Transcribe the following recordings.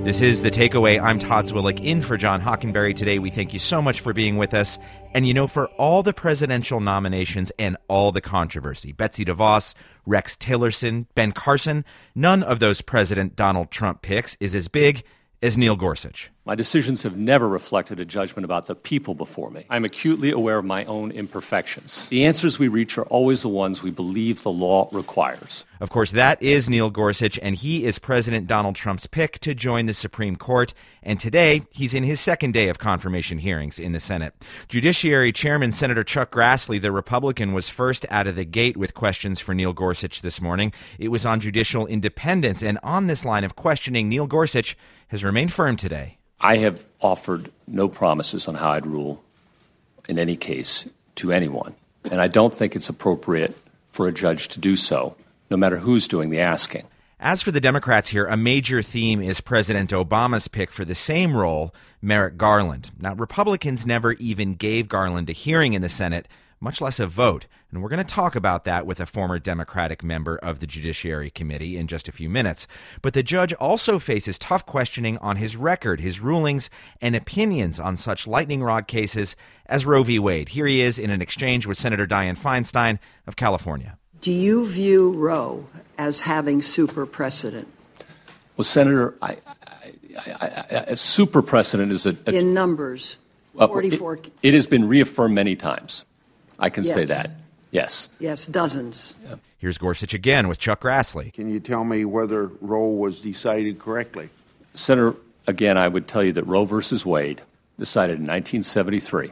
This is The Takeaway. I'm Todd Zwillich in for John Hockenberry today. We thank you so much for being with us. And for all the presidential nominations and all the controversy, Betsy DeVos, Rex Tillerson, Ben Carson, none of those President Donald Trump picks is as big as Neil Gorsuch. My decisions have never reflected a judgment about the people before me. I'm acutely aware of my own imperfections. The answers we reach are always the ones we believe the law requires. Of course, that is Neil Gorsuch, and he is President Donald Trump's pick to join the Supreme Court. And today, he's in his second day of confirmation hearings in the Senate. Judiciary Chairman Senator Chuck Grassley, the Republican, was first out of the gate with questions for Neil Gorsuch this morning. It was on judicial independence, and on this line of questioning, Neil Gorsuch has remained firm today. I have offered no promises on how I'd rule in any case to anyone, and I don't think it's appropriate for a judge to do so, no matter who's doing the asking. As for the Democrats here, a major theme is President Obama's pick for the same role, Merrick Garland. Now, Republicans never even gave Garland a hearing in the Senate, much less a vote. And we're going to talk about that with a former Democratic member of the Judiciary Committee in just a few minutes. But the judge also faces tough questioning on his record, his rulings, and opinions on such lightning rod cases as Roe v. Wade. Here he is in an exchange with Senator Dianne Feinstein of California. Do you view Roe as having super precedent? Well, Senator, a super precedent is in numbers, 44. It has been reaffirmed many times. I can say Yes. that. Yes. Yes, dozens. Yeah. Here's Gorsuch again with Chuck Grassley. Can you tell me whether Roe was decided correctly? Senator, again, I would tell you that Roe versus Wade, decided in 1973,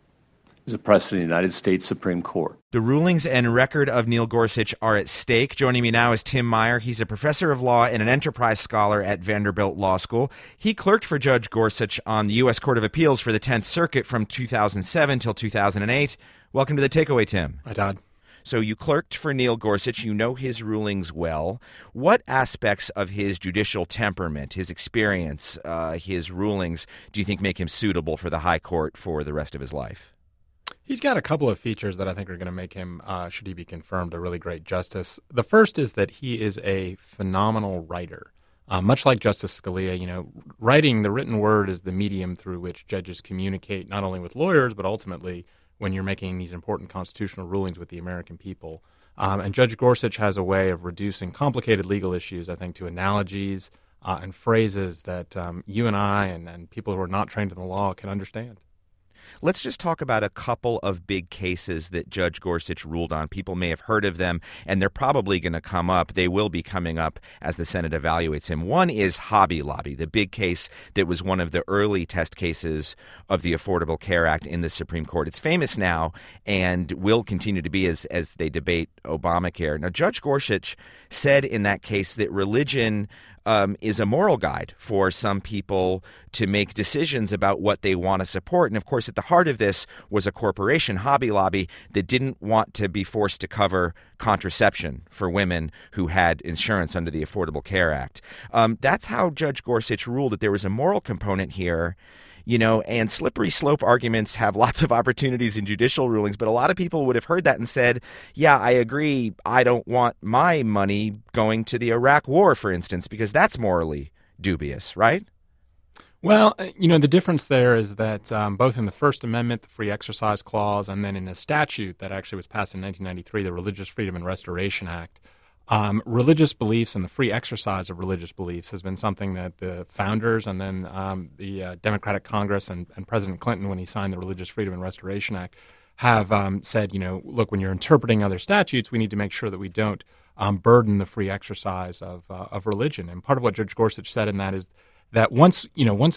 is a precedent in the United States Supreme Court. The rulings and record of Neil Gorsuch are at stake. Joining me now is Tim Meyer. He's a professor of law and an enterprise scholar at Vanderbilt Law School. He clerked for Judge Gorsuch on the U.S. Court of Appeals for the 10th Circuit from 2007 till 2008. Welcome to The Takeaway, Tim. Hi, Todd. So you clerked for Neil Gorsuch. You know his rulings well. What aspects of his judicial temperament, his experience, his rulings, do you think make him suitable for the high court for the rest of his life? He's got a couple of features that I think are going to make him, should he be confirmed, a really great justice. The first is that he is a phenomenal writer. Much like Justice Scalia, writing, the written word is the medium through which judges communicate not only with lawyers, but ultimately when you're making these important constitutional rulings with the American people. And Judge Gorsuch has a way of reducing complicated legal issues, I think, to analogies and phrases that you and I and people who are not trained in the law can understand. Let's just talk about a couple of big cases that Judge Gorsuch ruled on. People may have heard of them, and they're probably going to come up. They will be coming up as the Senate evaluates him. One is Hobby Lobby, the big case that was one of the early test cases of the Affordable Care Act in the Supreme Court. It's famous now and will continue to be as they debate Obamacare. Now, Judge Gorsuch said in that case that religion is a moral guide for some people to make decisions about what they want to support. And of course, at the heart of this was a corporation, Hobby Lobby, that didn't want to be forced to cover contraception for women who had insurance under the Affordable Care Act. That's how Judge Gorsuch ruled, that there was a moral component here. And slippery slope arguments have lots of opportunities in judicial rulings, but a lot of people would have heard that and said, yeah, I agree. I don't want my money going to the Iraq War, for instance, because that's morally dubious, right? Well, the difference there is that both in the First Amendment, the Free Exercise Clause, and then in a statute that actually was passed in 1993, the Religious Freedom and Restoration Act, religious beliefs and the free exercise of religious beliefs has been something that the founders and then the Democratic Congress and President Clinton, when he signed the Religious Freedom and Restoration Act, have said, look, when you're interpreting other statutes, we need to make sure that we don't burden the free exercise of religion. And part of what Judge Gorsuch said in that is that once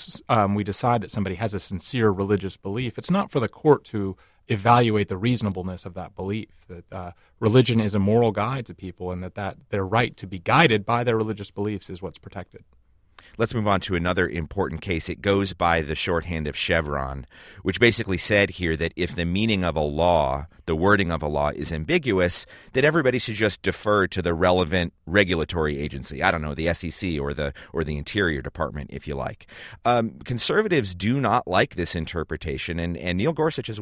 we decide that somebody has a sincere religious belief, it's not for the court to evaluate the reasonableness of that belief, that religion is a moral guide to people and that their right to be guided by their religious beliefs is what's protected. Let's move on to another important case. It goes by the shorthand of Chevron, which basically said here that if the meaning of a law, the wording of a law is ambiguous, that everybody should just defer to the relevant regulatory agency. I don't know, the SEC or the Interior Department, if you like. Conservatives do not like this interpretation, and Neil Gorsuch is with them.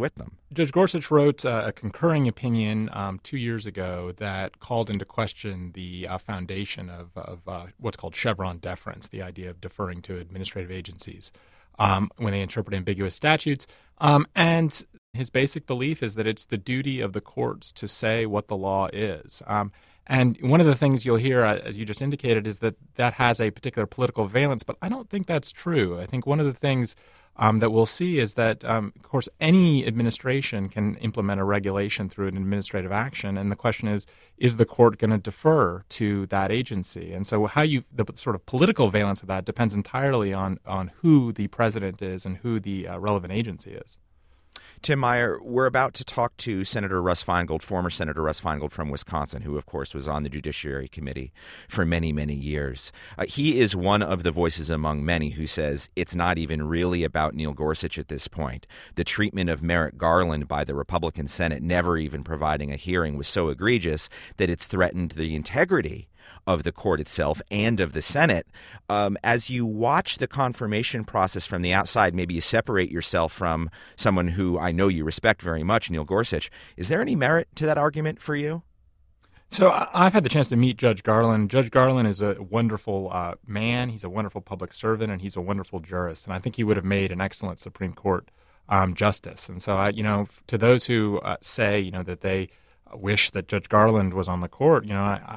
Judge Gorsuch wrote a concurring opinion 2 years ago that called into question the foundation of what's called Chevron deference, the idea of deferring to administrative agencies when they interpret ambiguous statutes. And his basic belief is that it's the duty of the courts to say what the law is. And one of the things you'll hear, as you just indicated, is that has a particular political valence, but I don't think that's true. I think one of the things that we'll see is that, of course, any administration can implement a regulation through an administrative action, and the question is the court going to defer to that agency? And so the sort of political valence of that depends entirely on who the president is and who the relevant agency is. Tim Meyer, we're about to talk to Senator Russ Feingold, former Senator Russ Feingold from Wisconsin, who, of course, was on the Judiciary Committee for many, many years. He is one of the voices among many who says it's not even really about Neil Gorsuch at this point. The treatment of Merrick Garland by the Republican Senate, never even providing a hearing, was so egregious that it's threatened the integrity of the court itself and of the Senate. As you watch the confirmation process from the outside, maybe you separate yourself from someone who I know you respect very much, Neil Gorsuch. Is there any merit to that argument for you? So I've had the chance to meet Judge Garland. Judge Garland is a wonderful man. He's a wonderful public servant, and he's a wonderful jurist. And I think he would have made an excellent Supreme Court justice. And so, to those who say, that they wish that Judge Garland was on the court,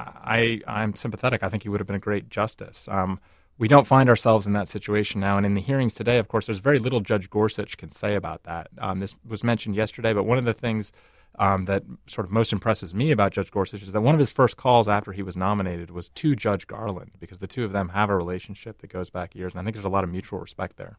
I'm sympathetic. I think he would have been a great justice. We don't find ourselves in that situation now. And in the hearings today, of course, there's very little Judge Gorsuch can say about that. This was mentioned yesterday, but one of the things that sort of most impresses me about Judge Gorsuch is that one of his first calls after he was nominated was to Judge Garland, because the two of them have a relationship that goes back years. And I think there's a lot of mutual respect there.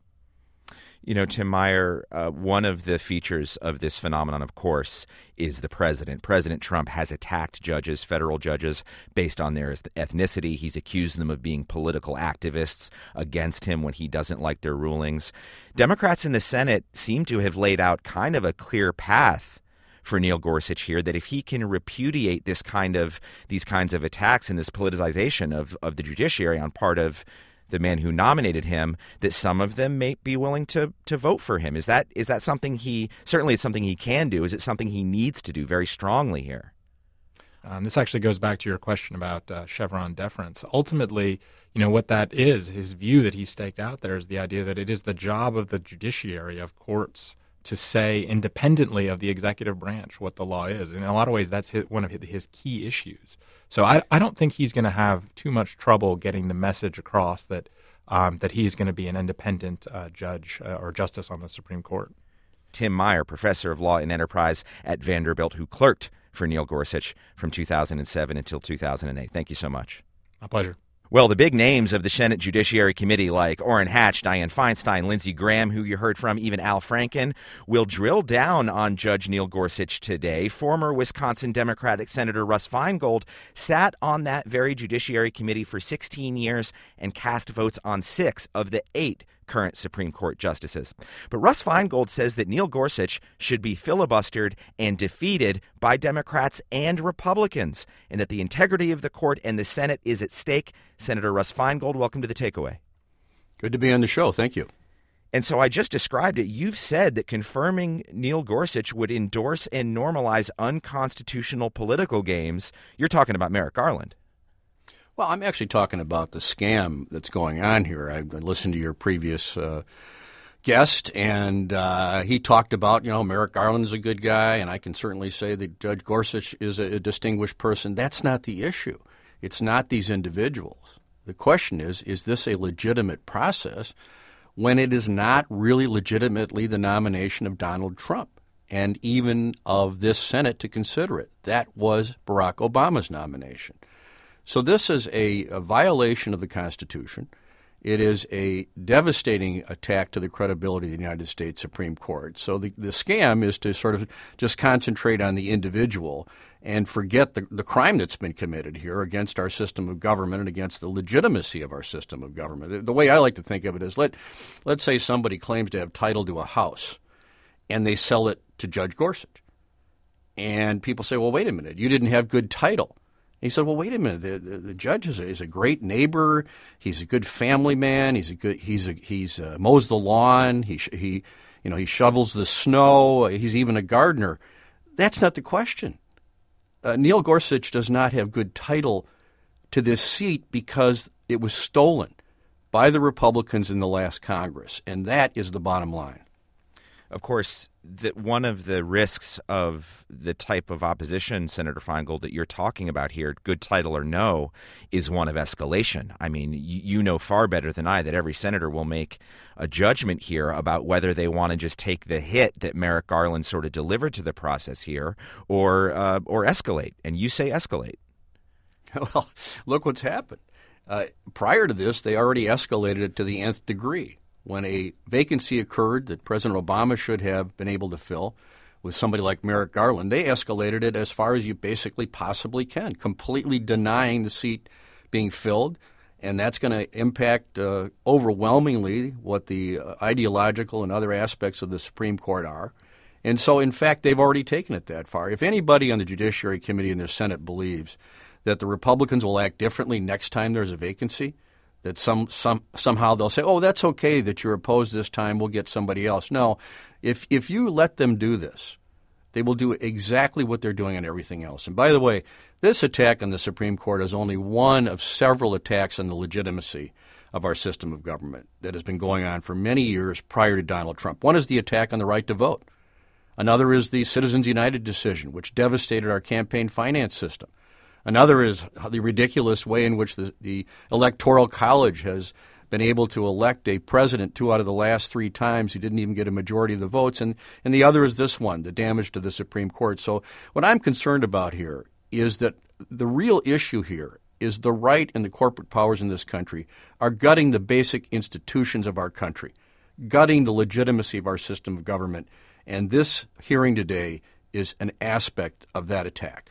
Tim Meyer, one of the features of this phenomenon, of course, is the president. President Trump has attacked judges, federal judges, based on their ethnicity. He's accused them of being political activists against him when he doesn't like their rulings. Democrats in the Senate seem to have laid out kind of a clear path for Neil Gorsuch here, that if he can repudiate these kinds of attacks and this politicization of the judiciary on part of the man who nominated him, that some of them may be willing to vote for him. Is that something certainly it's something he can do? Is it something he needs to do very strongly here? This actually goes back to your question about Chevron deference. Ultimately, what that is, his view that he staked out there is the idea that it is the job of the judiciary, of courts, to say independently of the executive branch what the law is. In a lot of ways, that's one of his key issues. So I don't think he's going to have too much trouble getting the message across that he's going to be an independent judge or justice on the Supreme Court. Tim Meyer, professor of law and enterprise at Vanderbilt, who clerked for Neil Gorsuch from 2007 until 2008. Thank you so much. My pleasure. Well, the big names of the Senate Judiciary Committee, like Orrin Hatch, Dianne Feinstein, Lindsey Graham, who you heard from, even Al Franken, will drill down on Judge Neil Gorsuch today. Former Wisconsin Democratic Senator Russ Feingold sat on that very Judiciary Committee for 16 years and cast votes on 6 of the 8 current Supreme Court justices. But Russ Feingold says that Neil Gorsuch should be filibustered and defeated by Democrats and Republicans, and that the integrity of the court and the Senate is at stake. Senator Russ Feingold, welcome to The Takeaway. Good to be on the show. Thank you. And so I just described it. You've said that confirming Neil Gorsuch would endorse and normalize unconstitutional political games. You're talking about Merrick Garland. Well, I'm actually talking about the scam that's going on here. I listened to your previous guest, and he talked about, Merrick Garland is a good guy, and I can certainly say that Judge Gorsuch is a distinguished person. That's not the issue. It's not these individuals. The question is this a legitimate process when it is not really legitimately the nomination of Donald Trump and even of this Senate to consider it? That was Barack Obama's nomination. So this is a violation of the Constitution. It is a devastating attack to the credibility of the United States Supreme Court. So the scam is to sort of just concentrate on the individual and forget the crime that's been committed here against our system of government and against the legitimacy of our system of government. The way I like to think of it is let's say somebody claims to have title to a house and they sell it to Judge Gorsuch. And people say, well, wait a minute, you didn't have good title. He said, well, wait a minute. The judge is a great neighbor. He's a good family man. He's mows the lawn. He he shovels the snow. He's even a gardener. That's not the question. Neil Gorsuch does not have good title to this seat because it was stolen by the Republicans in the last Congress, and that is the bottom line. Of course, one of the risks of the type of opposition, Senator Feingold, that you're talking about here, good title or no, is one of escalation. I mean, you know far better than I that every senator will make a judgment here about whether they want to just take the hit that Merrick Garland sort of delivered to the process here or escalate. And you say escalate. Well, look what's happened. Prior to this, they already escalated it to the nth degree. When a vacancy occurred that President Obama should have been able to fill with somebody like Merrick Garland, they escalated it as far as you basically possibly can, completely denying the seat being filled. And that's going to impact overwhelmingly what the ideological and other aspects of the Supreme Court are. And so, in fact, they've already taken it that far. If anybody on the Judiciary Committee and the Senate believes that the Republicans will act differently next time there's a vacancy, that somehow they'll say, oh, that's okay that you're opposed this time, we'll get somebody else. No, if you let them do this, they will do exactly what they're doing on everything else. And by the way, this attack on the Supreme Court is only one of several attacks on the legitimacy of our system of government that has been going on for many years prior to Donald Trump. One is the attack on the right to vote. Another is the Citizens United decision, which devastated our campaign finance system. Another is the ridiculous way in which the Electoral College has been able to elect a president 2 out of the last 3 times who didn't even get a majority of the votes. And the other is this one, the damage to the Supreme Court. So what I'm concerned about here is that the real issue here is the right and the corporate powers in this country are gutting the basic institutions of our country, gutting the legitimacy of our system of government. And this hearing today is an aspect of that attack.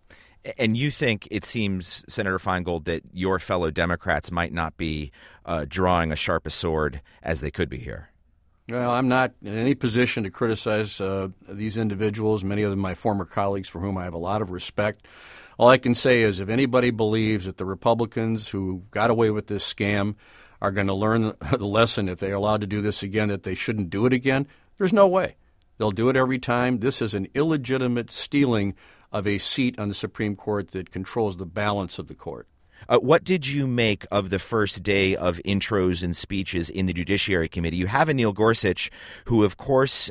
And you think, it seems, Senator Feingold, that your fellow Democrats might not be drawing as sharp a sword as they could be here? Well, I'm not in any position to criticize these individuals, many of them my former colleagues for whom I have a lot of respect. All I can say is if anybody believes that the Republicans who got away with this scam are going to learn the lesson if they are allowed to do this again, that they shouldn't do it again, there's no way. They'll do it every time. This is an illegitimate stealing of a seat on the Supreme Court that controls the balance of the court. What did you make of the first day of intros and speeches in the Judiciary Committee? You have a Neil Gorsuch who, of course,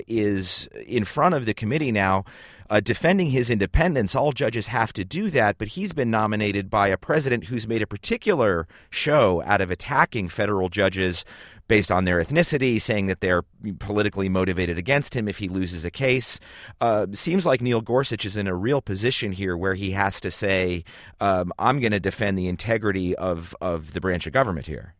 is in front of the committee now defending his independence. All judges have to do that, but he's been nominated by a president who's made a particular show out of attacking federal judges based on their ethnicity, saying that they're politically motivated against him if he loses a case. Seems like Neil Gorsuch is in a real position here where he has to say, I'm going to defend the integrity of the branch of government here.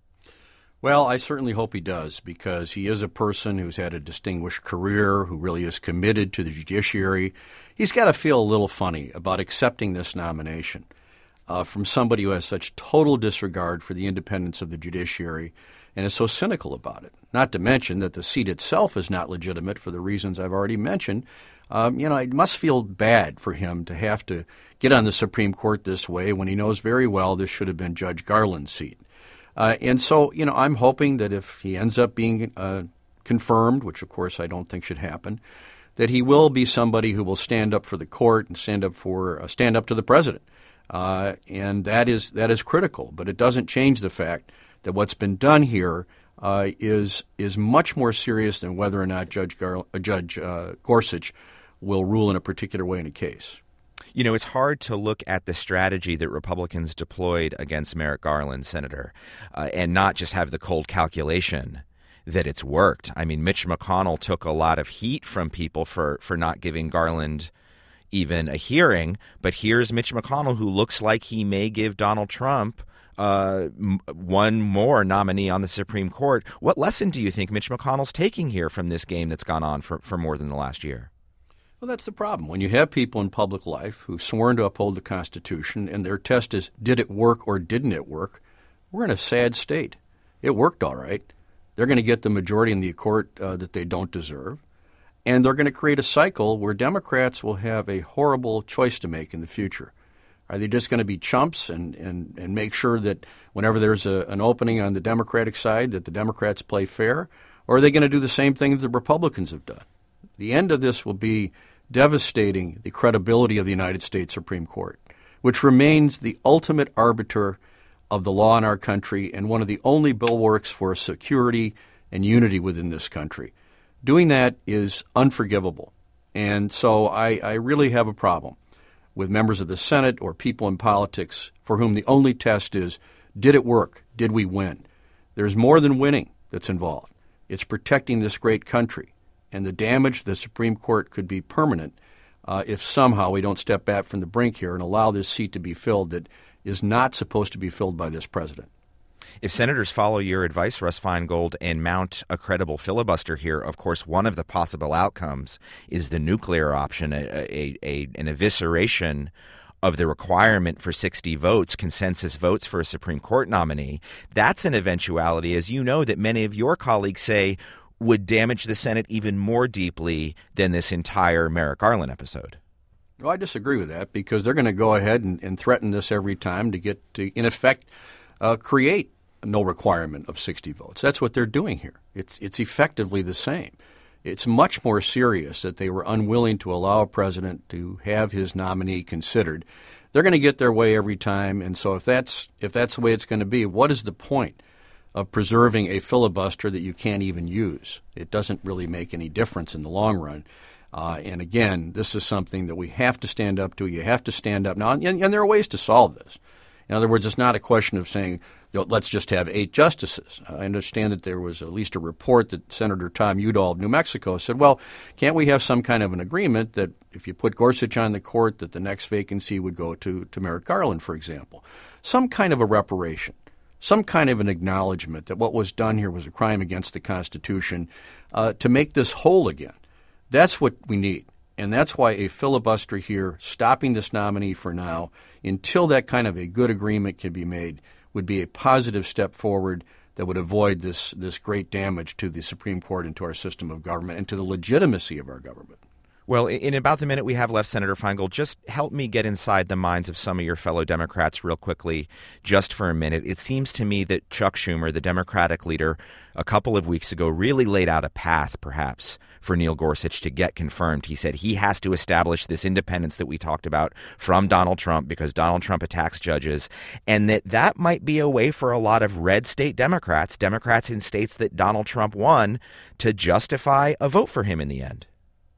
Well, I certainly hope he does, because he is a person who's had a distinguished career, who really is committed to the judiciary. He's got to feel a little funny about accepting this nomination from somebody who has such total disregard for the independence of the judiciary and is so cynical about it. Not to mention that the seat itself is not legitimate for the reasons I've already mentioned. It must feel bad for him to have to get on the Supreme Court this way when he knows very well this should have been Judge Garland's seat. And so, I'm hoping that if he ends up being confirmed, which of course I don't think should happen, that he will be somebody who will stand up for the court and stand up to the president. And that is critical. But it doesn't change the fact that what's been done here is much more serious than whether or not Judge Gorsuch will rule in a particular way in a case. It's hard to look at the strategy that Republicans deployed against Merrick Garland, Senator, and not just have the cold calculation that it's worked. I mean, Mitch McConnell took a lot of heat from people for not giving Garland even a hearing, but here's Mitch McConnell, who looks like he may give Donald Trump one more nominee on the Supreme Court. What lesson do you think Mitch McConnell's taking here from this game that's gone on for more than the last year? Well, that's the problem. When you have people in public life who've sworn to uphold the Constitution and their test is, did it work or didn't it work, we're in a sad state. It worked all right. They're going to get the majority in the court that they don't deserve. And they're going to create a cycle where Democrats will have a horrible choice to make in the future. Are they just going to be chumps and make sure that whenever there's an opening on the Democratic side that the Democrats play fair? Or are they going to do the same thing that the Republicans have done? The end of this will be devastating the credibility of the United States Supreme Court, which remains the ultimate arbiter of the law in our country and one of the only bulwarks for security and unity within this country. Doing that is unforgivable. And so I really have a problem with members of the Senate or people in politics for whom the only test is, did it work? Did we win? There's more than winning that's involved. It's protecting this great country. And the damage to the Supreme Court could be permanent if somehow we don't step back from the brink here and allow this seat to be filled that is not supposed to be filled by this president. If senators follow your advice, Russ Feingold, and mount a credible filibuster here, of course, one of the possible outcomes is the nuclear option, an evisceration of the requirement for 60 votes, consensus votes for a Supreme Court nominee. That's an eventuality, as you know, that many of your colleagues say would damage the Senate even more deeply than this entire Merrick Garland episode. Well, I disagree with that because they're going to go ahead and threaten this every time to get to, in effect, create no requirement of 60 votes. That's what they're doing here. It's effectively the same. It's much more serious that they were unwilling to allow a president to have his nominee considered. They're going to get their way every time, and so if that's the way it's going to be, what is the point of preserving a filibuster that you can't even use? It doesn't really make any difference in the long run. And again, this is something that we have to stand up to. You have to stand up now, and there are ways to solve this. In other words, it's not a question of saying, let's just have 8 justices. I understand that there was at least a report that Senator Tom Udall of New Mexico said, well, can't we have some kind of an agreement that if you put Gorsuch on the court, that the next vacancy would go to Merrick Garland, for example? Some kind of a reparation, some kind of an acknowledgement that what was done here was a crime against the Constitution to make this whole again. That's what we need. And that's why a filibuster here, stopping this nominee for now, until that kind of a good agreement can be made, would be a positive step forward that would avoid this great damage to the Supreme Court and to our system of government and to the legitimacy of our government. Well, in about the minute we have left, Senator Feingold, just help me get inside the minds of some of your fellow Democrats real quickly, just for a minute. It seems to me that Chuck Schumer, the Democratic leader, a couple of weeks ago really laid out a path, perhaps, for Neil Gorsuch to get confirmed. He said he has to establish this independence that we talked about from Donald Trump because Donald Trump attacks judges, and that might be a way for a lot of red state Democrats in states that Donald Trump won, to justify a vote for him in the end.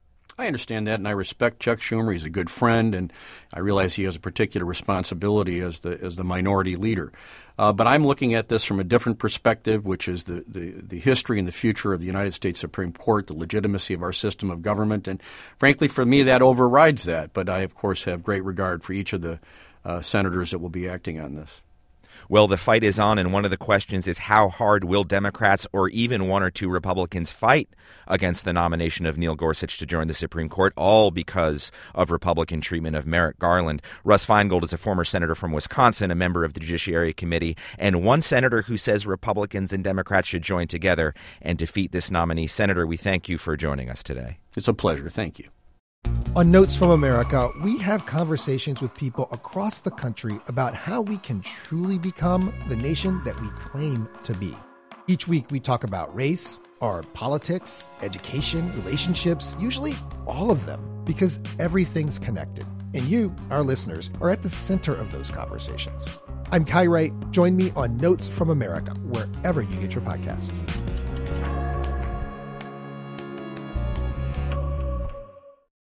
I understand that, and I respect Chuck Schumer. He's a good friend, and I realize he has a particular responsibility as the minority leader. But I'm looking at this from a different perspective, which is the history and the future of the United States Supreme Court, the legitimacy of our system of government. And frankly, for me, that overrides that. But I, of course, have great regard for each of the senators that will be acting on this. Well, the fight is on, and one of the questions is how hard will Democrats or even 1 or 2 Republicans fight against the nomination of Neil Gorsuch to join the Supreme Court, all because of Republican treatment of Merrick Garland. Russ Feingold is a former senator from Wisconsin, a member of the Judiciary Committee, and one senator who says Republicans and Democrats should join together and defeat this nominee. Senator, we thank you for joining us today. It's a pleasure. Thank you. On Notes from America, we have conversations with people across the country about how we can truly become the nation that we claim to be. Each week we talk about race, our politics, education, relationships, usually all of them, because everything's connected. And you, our listeners, are at the center of those conversations. I'm Kai Wright. Join me on Notes from America, wherever you get your podcasts.